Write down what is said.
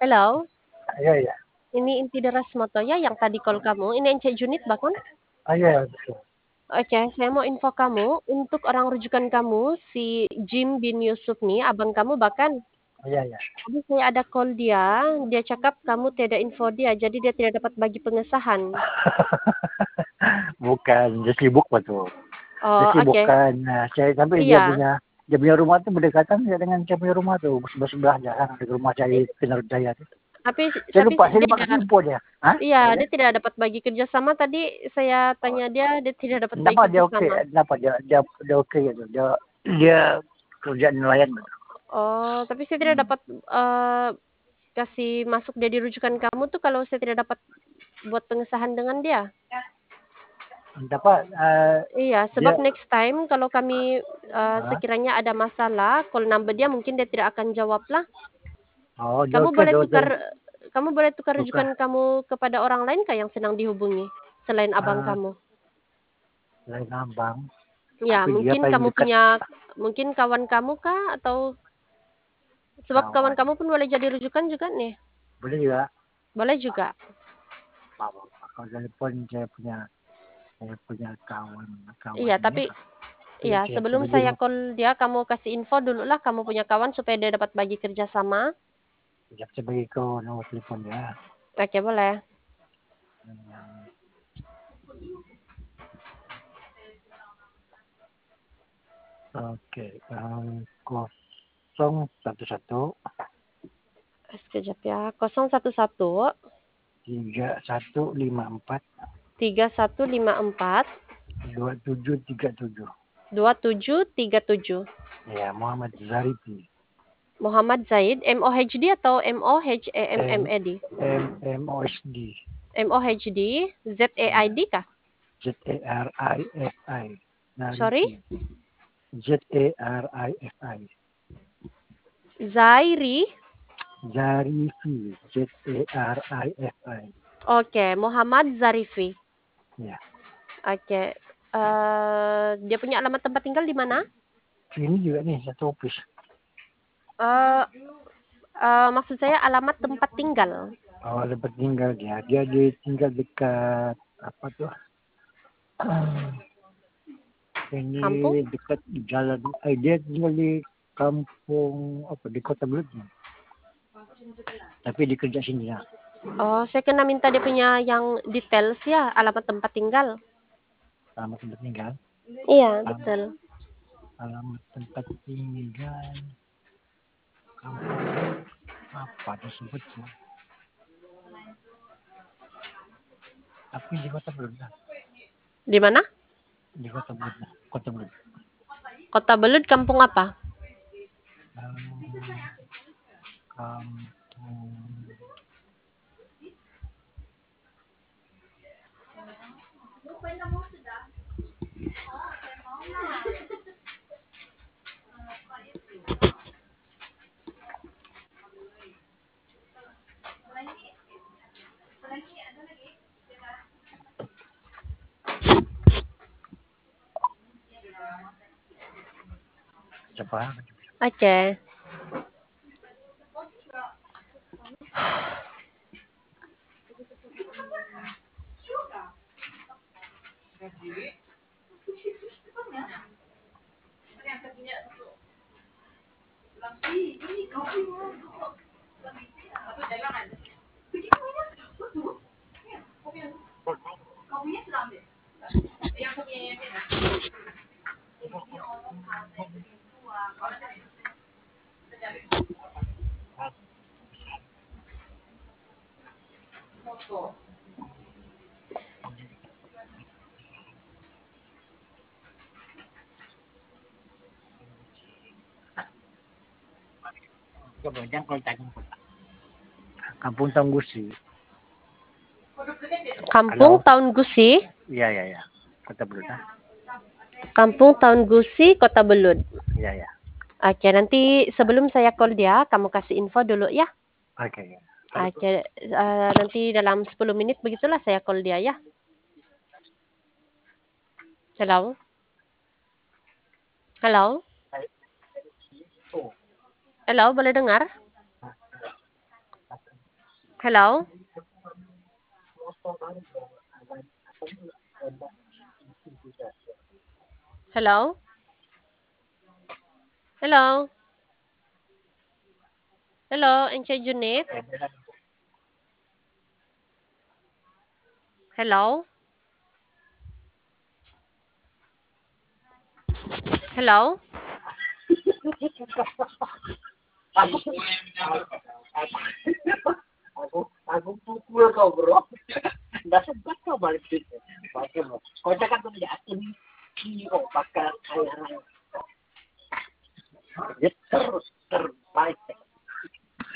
Hello, Iya, iya. ini inti deras motoya yang tadi call kamu. Ini Encik Junit, bakun? Iya, betul. Oke, saya mau info kamu untuk orang rujukan kamu si Jim bin Yusuf nih, abang kamu bahkan. Iya, iya. Tadi saya ada call dia cakap kamu tidak info dia, jadi dia tidak dapat bagi pengesahan. Bukan, dia sibuk betul. Dia Oh, oke. sibukkan. Nah, tapi Iya, dia punya rumah tuh berdekatan ya dengan saya punya rumah tuh sebelah jalan di rumah saya I- di Pinar Jaya tuh. tapi Saya dia lupa kasih tidak. info dia. Hah? Iya, Apa dia? dia tidak dapat bagi kerjasama. Tadi saya Oh, tanya dia tidak dapat bagi kenapa dia oke? kerjasama. Kenapa dia oke gitu? Dia kerja nelayan gitu. Oh, tapi saya tidak Hmm. dapat kasih masuk dia di rujukan kamu tuh kalau saya tidak dapat buat pengesahan dengan dia. Apa? Iya, sebab Dia next time kalau kami ah, sekiranya ada masalah, call number dia mungkin dia tidak akan jawab lah. oh dia Kamu oke boleh dia tukar kamu boleh tukar suka rujukan kamu kepada orang lain kah yang sedang dihubungi selain abang ah, kamu? lain abang. Ya, Tapi dia mungkin paling kamu dekat punya mungkin kawan kamu kah atau sebab kawan kawan. kamu pun boleh jadi rujukan juga nih. Boleh juga. Boleh juga. Kalau telepon saya punya kawan Iya, kawannya. tapi Tapi iya, saya sebelum coba saya jenguk. call dia, kamu kasih info dulu lah kamu punya kawan supaya dia dapat bagi kerja sama. Saya bagi ke nomor telepon ya. Oke, boleh. Oke, 011 Sekejap ya. 011 3154 3154 2737. 2737. Ya, Muhammad Zarifi. Muhammad Zaid, MOHD atau M MOHEMMED? MOSD. MOHD, Ya, ZAID kah? ZARIFI. Sorry? Zarifi. ZARIFI. Zairi. Zarifi. ZARIFI. Oke, Muhammad Zarifi. Ya. Oke. Dia punya alamat tempat tinggal di mana? Ini juga nih satu office. Eh, maksud saya alamat tempat tinggal. Oh, tempat tinggal dia. Dia tinggal dekat apa tuh? Ini Kampung? dekat jalan. Dia tinggal di kampung apa di Kota Belud. Tapi dia kerja sini ya. Oh, saya kena minta dia punya yang details ya, alamat tempat tinggal. Alamat tempat tinggal. Iya, betul. Alamat tempat tinggal. Kampung apa disebutnya? Tapi di Kota Belud. Di mana? Di Kota Belud. Kota Belud. Kota Belud, kampung apa? Kampung siapa? Oke. Kampung Tanggusi. Kampung Halo. Tahun Gusi. Iya, iya, iya. Kota Belud. Kampung Tahun Gusi, Kota Belud. Iya, iya. Oke, nanti sebelum saya call dia, kamu kasih info dulu ya. Oke. Oke, nanti dalam 10 menit begitulah saya call dia ya. Hello? Hello? Hello, boleh dengar? Hello? Hello? Hello? Hello, Enche Junit? Hello? Hello? Aku pukul kau bro. Dasar kau balik sini. Kau cakap tuh ya ini kau bakal kaya raya.